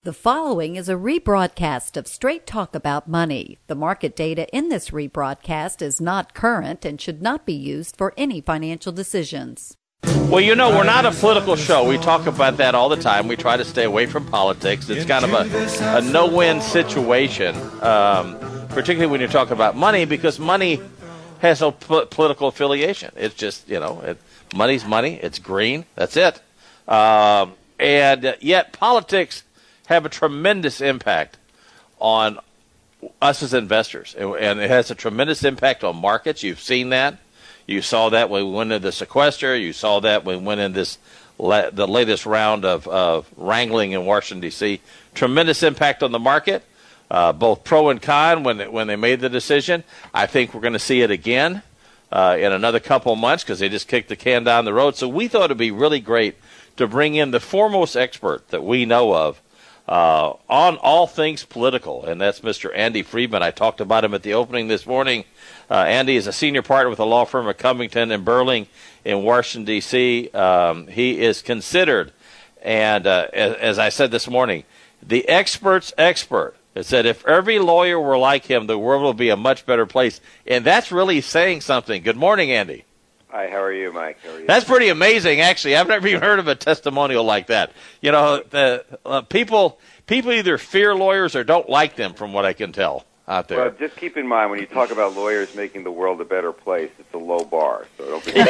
The following is a rebroadcast of Straight Talk About Money. The market data in this rebroadcast is not current and should not be used for any financial decisions. Well, you know, we're not a political show. We talk about that all the time. We try to stay away from politics. It's kind of a no-win situation, particularly when you're talking about money, because money has no political affiliation. It's just, money's money. It's green. That's it. And yet politics have a tremendous impact on us as investors. And it has a tremendous impact on markets. You've seen that. You saw that when we went into the sequester. You saw that when we went in the latest round of wrangling in Washington, D.C. Tremendous impact on the market, both pro and con when they made the decision. I think we're going to see it again in another couple of months because they just kicked the can down the road. So we thought it would be really great to bring in the foremost expert that we know of on all things political, and that's Mr. Andy Friedman. I talked about him at the opening this morning. Andy is a senior partner with the law firm of Covington and Burling in Washington, D.C. He is considered, and as I said this morning, the expert's expert. It said if every lawyer were like him, the world would be a much better place, and that's really saying something. Good morning, Andy. Hi, how are you, Mike? How are you? That's pretty amazing, actually. I've never even heard of a testimonial like that. You know, people either fear lawyers or don't like them, from what I can tell out there. Well, just keep in mind, when you talk about lawyers making the world a better place, it's a low bar. So don't be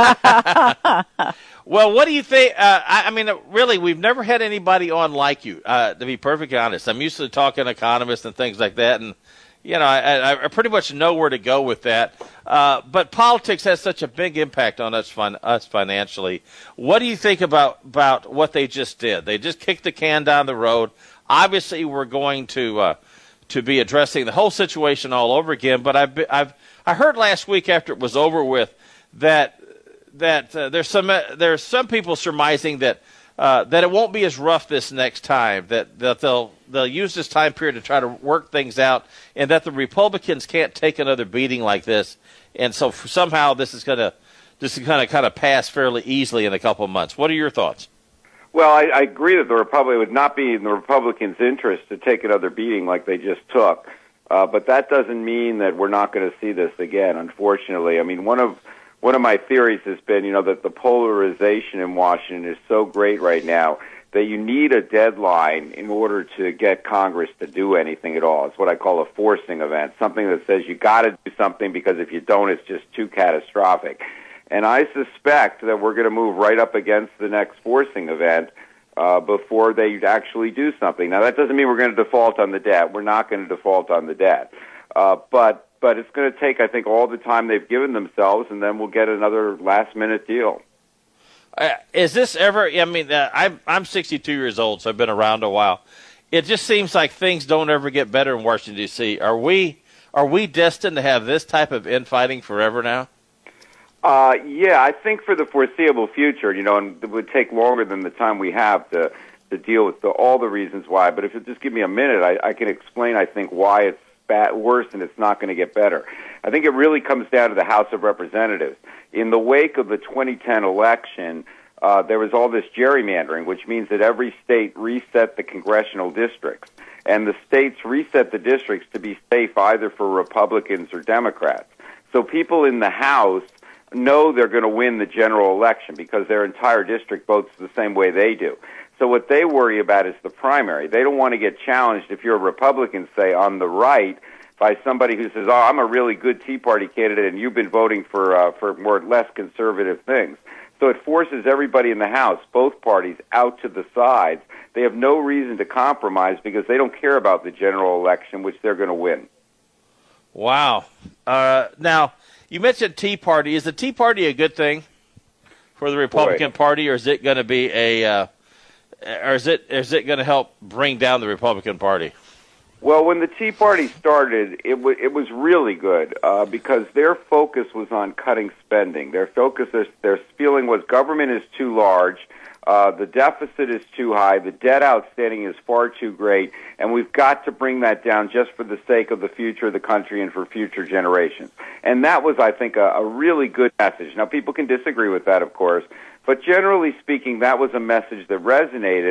Well, what do you think? I mean, really, we've never had anybody on like you, to be perfectly honest. I'm used to talking economists and things like that, and I pretty much know where to go with that. But politics has such a big impact on us financially. What do you think about what they just did? They just kicked the can down the road. Obviously, we're going to be addressing the whole situation all over again. But I heard last week after it was over with that there's some people surmising that it won't be as rough this next time, that they'll use this time period to try to work things out, and that the Republicans can't take another beating like this, and so somehow this is going to kind of pass fairly easily in a couple of months. What are your thoughts? Well, I agree that it would not be in the Republicans' interest to take another beating like they just took, but that doesn't mean that we're not going to see this again, unfortunately. I mean, one of my theories has been, that the polarization in Washington is so great right now that you need a deadline in order to get Congress to do anything at all. It's what I call a forcing event, something that says you got to do something because if you don't, it's just too catastrophic. And I suspect that we're going to move right up against the next forcing event before they actually do something. Now, that doesn't mean we're going to default on the debt. We're not going to default on the debt. But it's going to take, I think, all the time they've given themselves, and then we'll get another last-minute deal. Is this ever? I mean, I'm 62 years old, so I've been around a while. It just seems like things don't ever get better in Washington, D.C. Are we destined to have this type of infighting forever now? Yeah, I think for the foreseeable future, and it would take longer than the time we have to deal with all the reasons why. But if you'll just give me a minute, I can explain, I think, why it's worse and it's not going to get better. I think it really comes down to the House of Representatives. In the wake of the 2010 election, there was all this gerrymandering, which means that every state reset the congressional districts. And the states reset the districts to be safe either for Republicans or Democrats. So people in the House know they're going to win the general election because their entire district votes the same way they do. So what they worry about is the primary. They don't want to get challenged if you're a Republican, say, on the right, by somebody who says, I'm a really good Tea Party candidate and you've been voting for more or less conservative things. So it forces everybody in the House, both parties, out to the sides. They have no reason to compromise because they don't care about the general election, which they're going to win. Wow. Now, you mentioned Tea Party. Is the Tea Party a good thing for the Republican Party, or is it going to be or is it going to help bring down the Republican Party? Well, when the Tea Party started, it was really good because their focus was on cutting spending. Their feeling was government is too large, the deficit is too high, the debt outstanding is far too great, and we've got to bring that down just for the sake of the future of the country and for future generations. And that was, I think, a really good message. Now, people can disagree with that, of course, but generally speaking, that was a message that resonated,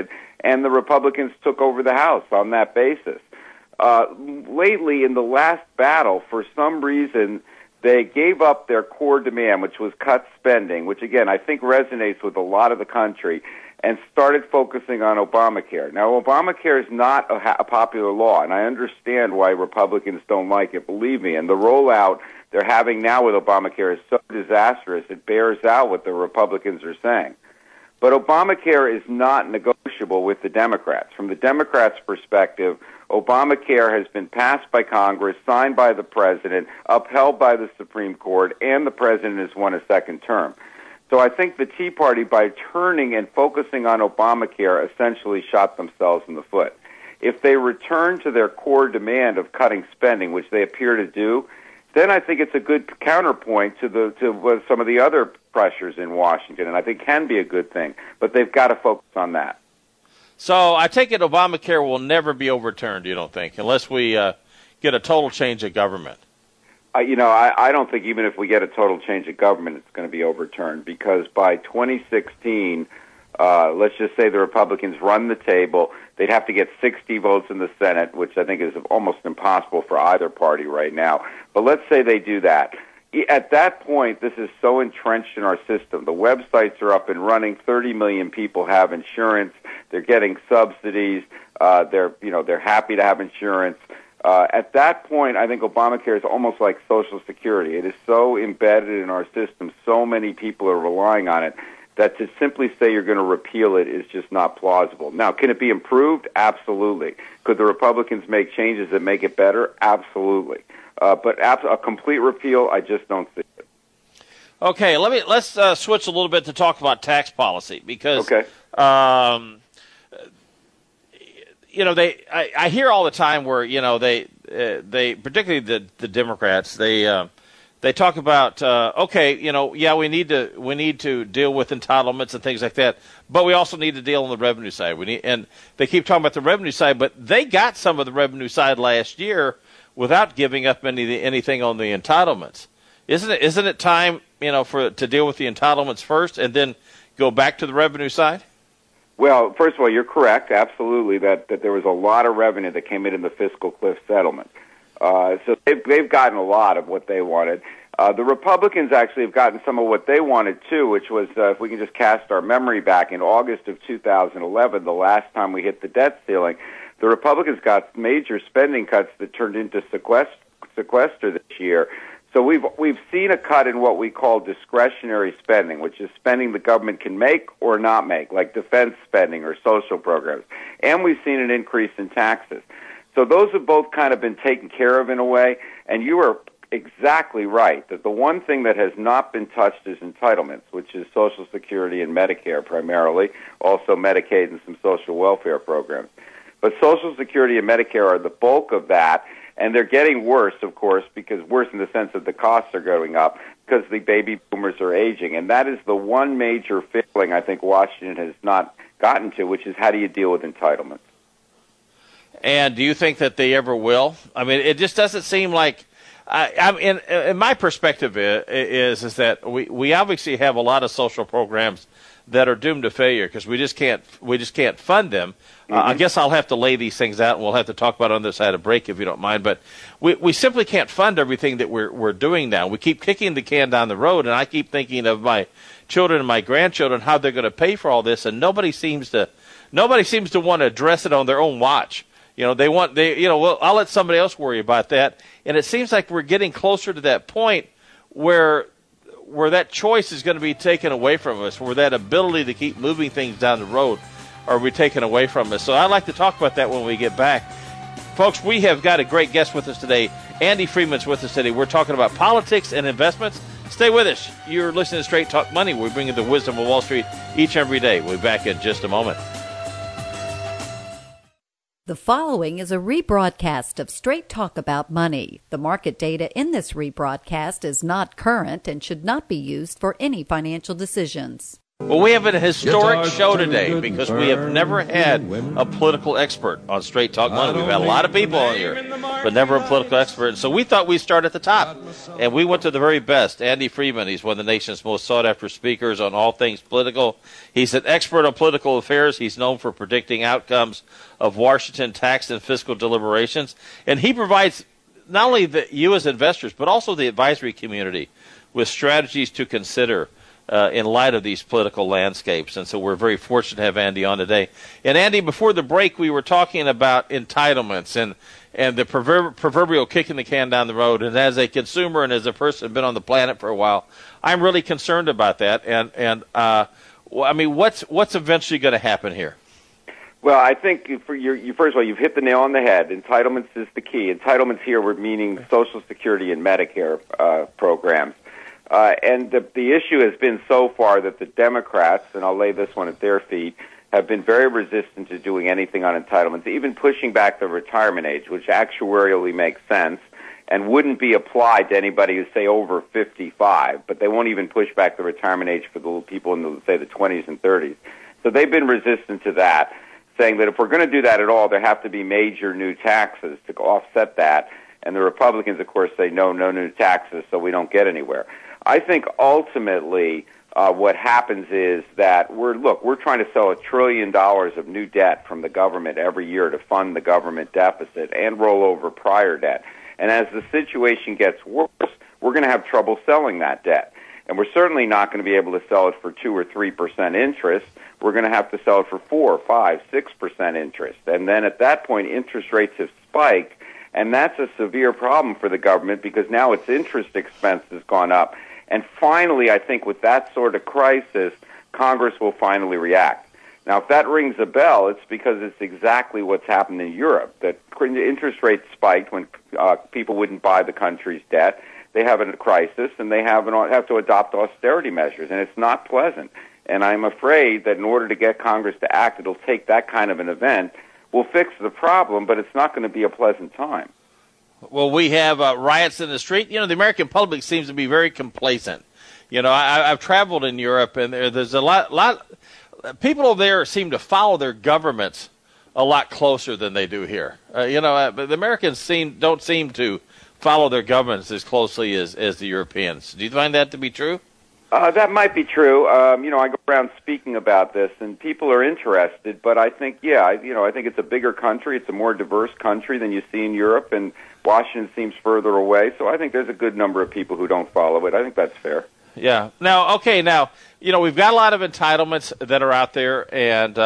and the Republicans took over the House on that basis. Lately, in the last battle, for some reason, they gave up their core demand, which was cut spending, which, again, I think resonates with a lot of the country, and started focusing on Obamacare. Now, Obamacare is not a popular law, and I understand why Republicans don't like it, believe me, and the rollout they're having now with Obamacare is so disastrous, it bears out what the Republicans are saying. But Obamacare is not negotiable with the Democrats. From the Democrats' perspective, Obamacare has been passed by Congress, signed by the President, upheld by the Supreme Court, and the President has won a second term. So I think the Tea Party, by turning and focusing on Obamacare, essentially shot themselves in the foot. If they return to their core demand of cutting spending, which they appear to do, then I think it's a good counterpoint to some of the other pressures in Washington, and I think can be a good thing. But they've got to focus on that. So I take it Obamacare will never be overturned, you don't think, unless we get a total change of government? I don't think even if we get a total change of government, it's going to be overturned, because by 2016, let's just say the Republicans run the table, they'd have to get 60 votes in the Senate, which I think is almost impossible for either party right now. But let's say they do that. At that point, this is so entrenched in our system. The websites are up and running. 30 million people have insurance. They're getting subsidies. They're happy to have insurance. At that point, I think Obamacare is almost like Social Security. It is so embedded in our system, so many people are relying on it, that to simply say you're going to repeal it is just not plausible. Now, can it be improved? Absolutely. Could the Republicans make changes that make it better? Absolutely. But a complete repeal, I just don't see it. Okay, let's switch a little bit to talk about tax policy, because I hear all the time where they particularly the Democrats, they talk about we need to deal with entitlements and things like that, but we also need to deal on the revenue side. And they keep talking about the revenue side, but they got some of the revenue side last year without giving up anything on the entitlements. Isn't it time to deal with the entitlements first and then go back to the revenue side? Well, first of all, you're correct, absolutely, that there was a lot of revenue that came in the fiscal cliff settlement. So they've gotten a lot of what they wanted. The Republicans actually have gotten some of what they wanted, too, which was, if we can just cast our memory back, in August of 2011, the last time we hit the debt ceiling, the Republicans got major spending cuts that turned into sequester this year. So we've seen a cut in what we call discretionary spending, which is spending the government can make or not make, like defense spending or social programs. And we've seen an increase in taxes. So those have both kind of been taken care of in a way, and you are exactly right that the one thing that has not been touched is entitlements, which is Social Security and Medicare primarily, also Medicaid and some social welfare programs. But Social Security and Medicare are the bulk of that, and they're getting worse, of course, because worse in the sense that the costs are going up because the baby boomers are aging. And that is the one major failing I think Washington has not gotten to, which is how do you deal with entitlements? And do you think that they ever will? I mean, it just doesn't seem like. In my perspective is that we obviously have a lot of social programs that are doomed to failure because we just can't fund them. I guess I'll have to lay these things out, and we'll have to talk about it on the other side of break if you don't mind. But we simply can't fund everything that we're doing now. We keep kicking the can down the road, and I keep thinking of my children and my grandchildren, how they're going to pay for all this, and nobody seems to want to address it on their own watch. Well, I'll let somebody else worry about that. And it seems like we're getting closer to that point where that choice is going to be taken away from us, where that ability to keep moving things down the road are we taken away from us. So I'd like to talk about that when we get back. Folks, we have got a great guest with us today. Andy Freeman's with us today. We're talking about politics and investments. Stay with us. You're listening to Straight Talk Money. We bring you the wisdom of Wall Street each and every day. We'll be back in just a moment. The following is a rebroadcast of Straight Talk About Money. The market data in this rebroadcast is not current and should not be used for any financial decisions. Well, we have a historic show today because we have never had a political expert on Straight Talk Money. We've had a lot of people on here, but never a political expert. So we thought we'd start at the top, and we went to the very best. Andy Freeman, he's one of the nation's most sought-after speakers on all things political. He's an expert on political affairs. He's known for predicting outcomes of Washington tax and fiscal deliberations, and he provides not only you as investors, but also the advisory community with strategies to consider in light of these political landscapes. And so we're very fortunate to have Andy on today. And Andy, before the break, we were talking about entitlements and the proverbial kicking the can down the road. And as a consumer and as a person who's been on the planet for a while, I'm really concerned about that. And I mean, what's eventually going to happen here? Well, I think first of all, you've hit the nail on the head. Entitlements is the key. Entitlements here were meaning Social Security and Medicare programs. And the issue has been so far that the Democrats, and I'll lay this one at their feet, have been very resistant to doing anything on entitlements, even pushing back the retirement age, which actuarially makes sense and wouldn't be applied to anybody who's, say, over 55, but they won't even push back the retirement age for the people in, say, the 20s and 30s. So they've been resistant to that, saying that if we're going to do that at all, there have to be major new taxes to offset that. And the Republicans, of course, say no new taxes, so we don't get anywhere. I think ultimately what happens is that we're trying to sell $1 trillion of new debt from the government every year to fund the government deficit and roll over prior debt. And as the situation gets worse, we're going to have trouble selling that debt. And we're certainly not going to be able to sell it for 2 or 3% interest. We're going to have to sell it for 4, 5, 6% interest. And then at that point, interest rates have spiked, and that's a severe problem for the government because now its interest expense has gone up. And finally, I think with that sort of crisis, Congress will finally react. Now, if that rings a bell, it's because it's exactly what's happened in Europe, that interest rates spiked when people wouldn't buy the country's debt. They have a crisis, and they have to adopt austerity measures, and it's not pleasant. And I'm afraid that in order to get Congress to act, it'll take that kind of an event. We'll fix the problem, but it's not going to be a pleasant time. Well, we have riots in the street. You know, the American public seems to be very complacent. You know, I've traveled in Europe, and there's a lot people over there seem to follow their governments a lot closer than they do here. But the Americans don't seem to follow their governments as closely as the Europeans. Do you find that to be true? That might be true. I go around speaking about this, and people are interested. But I think, I think it's a bigger country. It's a more diverse country than you see in Europe, and Washington seems further away. So I think there's a good number of people who don't follow it. I think that's fair. Yeah. Now, we've got a lot of entitlements that are out there, and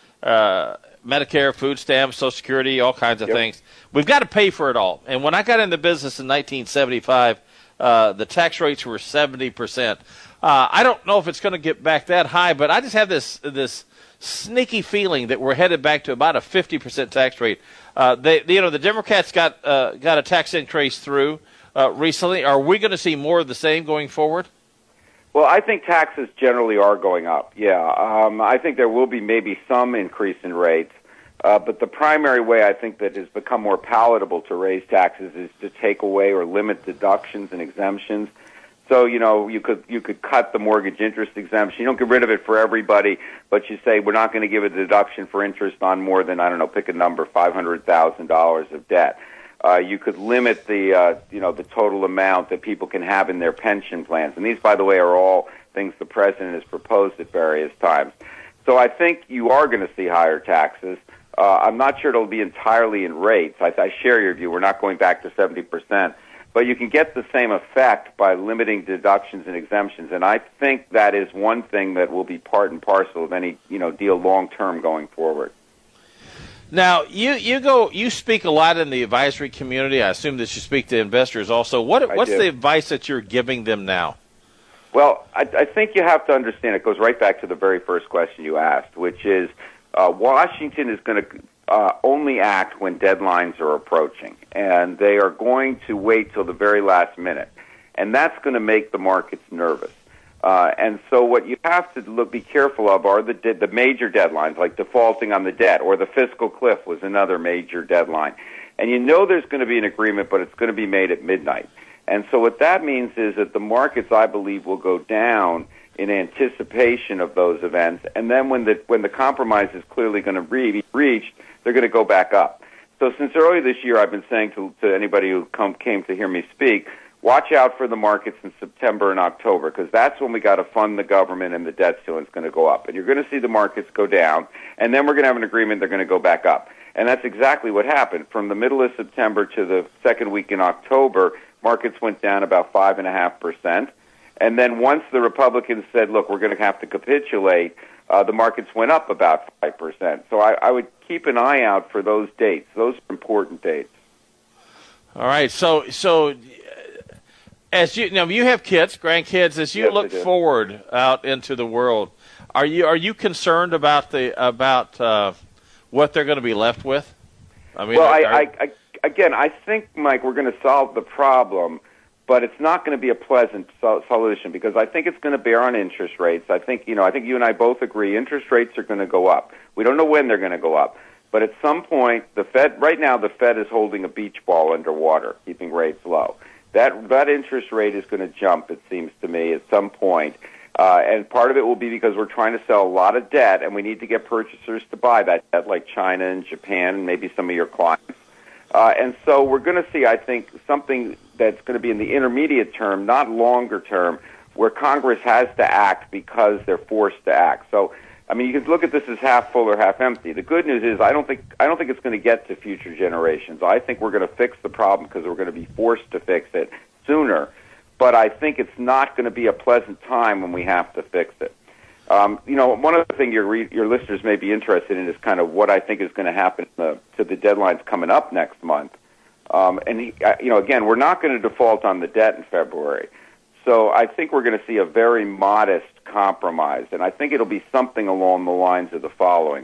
Medicare, food stamps, Social Security, all kinds of things. We've got to pay for it all. And when I got into business in 1975, the tax rates were 70%. I don't know if it's going to get back that high, but I just have this sneaky feeling that we're headed back to about a 50% tax rate. The Democrats got a tax increase through recently. Are we going to see more of the same going forward? Well, I think taxes generally are going up. Yeah, I think there will be maybe some increase in rates, but the primary way I think that has become more palatable to raise taxes is to take away or limit deductions and exemptions. So, you could cut the mortgage interest exemption. You don't get rid of it for everybody, but you say we're not going to give a deduction for interest on more than, pick a number, $500,000 of debt. You could limit the total amount that people can have in their pension plans. And these, by the way, are all things the president has proposed at various times. So I think you are going to see higher taxes. I'm not sure it'll be entirely in rates. I share your view. We're not going back to 70%. But you can get the same effect by limiting deductions and exemptions. And I think that is one thing that will be part and parcel of any, deal long-term going forward. Now, you speak a lot in the advisory community. I assume that you speak to investors also. What's the advice that you're giving them now? Well, I think you have to understand, it goes right back to the very first question you asked, which is Washington is going to only act when deadlines are approaching, and they are going to wait till the very last minute, and that's going to make the markets nervous. And so what you have to be careful of are the major deadlines, like defaulting on the debt, or the fiscal cliff was another major deadline. And there's going to be an agreement, but it's going to be made at midnight. And so what that means is that the markets, I believe, will go down in anticipation of those events. And then when the compromise is clearly going to be reached, they're going to go back up. So since early this year, I've been saying to anybody who came to hear me speak, watch out for the markets in September and October, because that's when we got to fund the government and the debt ceiling is going to go up. And you're going to see the markets go down, and then we're going to have an agreement they're going to go back up. And that's exactly what happened. From the middle of September to the second week in October, markets went down about 5.5%. And then once the Republicans said, look, we're going to have to capitulate, the markets went up about 5%. So I would keep an eye out for those dates. Those are important dates. All right. So as you have kids, grandkids, as you Yes, look forward out into the world, are you concerned about what they're going to be left with? I mean, well, I think, Mike, we're going to solve the problem, but it's not going to be a pleasant solution, because I think it's going to bear on interest rates. I think you and I both agree interest rates are going to go up. We don't know when they're going to go up, but at some point, the Fed is holding a beach ball underwater, keeping rates low. That interest rate is going to jump, it seems to me, at some point. And part of it will be because we're trying to sell a lot of debt, and we need to get purchasers to buy that debt, like China and Japan and maybe some of your clients. And so we're going to see, I think, something that's going to be in the intermediate term, not longer term, where Congress has to act because they're forced to act. So, I mean, you can look at this as half full or half empty. The good news is I don't think it's going to get to future generations. I think we're going to fix the problem because we're going to be forced to fix it sooner. But I think it's not going to be a pleasant time when we have to fix it. One other thing your listeners may be interested in is kind of what I think is going to happen to the deadlines coming up next month. Again, we're not going to default on the debt in February. So I think we're going to see a very modest compromise, and I think it'll be something along the lines of the following.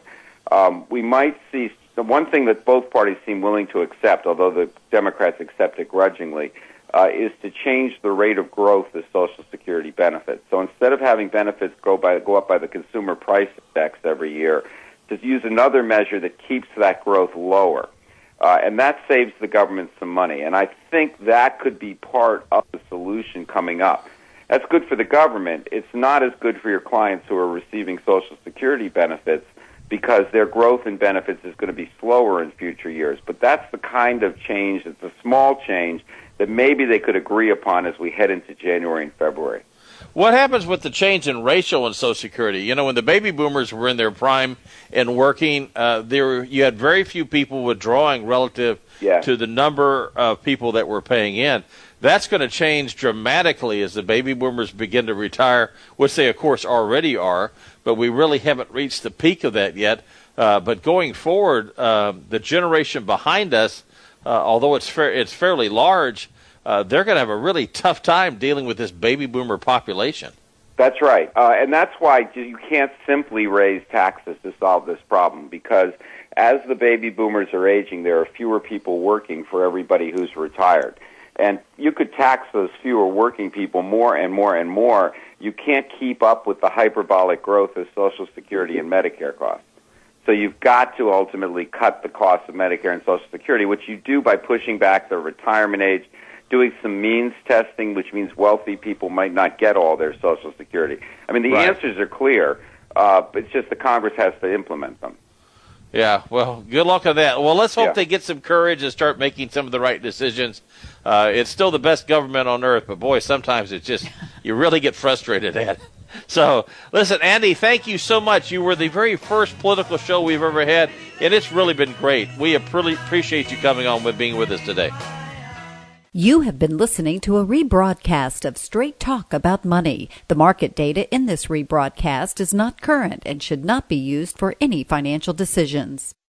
We might see the one thing that both parties seem willing to accept, although the Democrats accept it grudgingly, is to change the rate of growth of Social Security benefits. So instead of having benefits go up by the consumer price index every year, to use another measure that keeps that growth lower. And that saves the government some money. And I think that could be part of the solution coming up. That's good for the government. It's not as good for your clients who are receiving Social Security benefits, because their growth in benefits is going to be slower in future years. But that's the kind of change, it's a small change, that maybe they could agree upon as we head into January and February. What happens with the change in ratio in Social Security? When the baby boomers were in their prime and working, you had very few people withdrawing relative to the number of people that were paying in. That's going to change dramatically as the baby boomers begin to retire, which they, of course, already are, but we really haven't reached the peak of that yet. But going forward, the generation behind us, although it's fairly large, they're going to have a really tough time dealing with this baby boomer population. That's right. And that's why you can't simply raise taxes to solve this problem, because as the baby boomers are aging, there are fewer people working for everybody who's retired. And you could tax those fewer working people more and more and more. You can't keep up with the hyperbolic growth of Social Security and Medicare costs. So you've got to ultimately cut the cost of Medicare and Social Security, which you do by pushing back the retirement age, doing some means testing, which means wealthy people might not get all their Social Security. I mean, the answers are clear, but it's just the Congress has to implement them. Yeah, well, good luck on that. Well, let's hope they get some courage and start making some of the right decisions. It's still the best government on earth, but boy, sometimes it's just, you really get frustrated at it. So, listen, Andy, thank you so much. You were the very first political show we've ever had, and it's really been great. We really appreciate you coming on with being with us today. You have been listening to a rebroadcast of Straight Talk About Money. The market data in this rebroadcast is not current and should not be used for any financial decisions.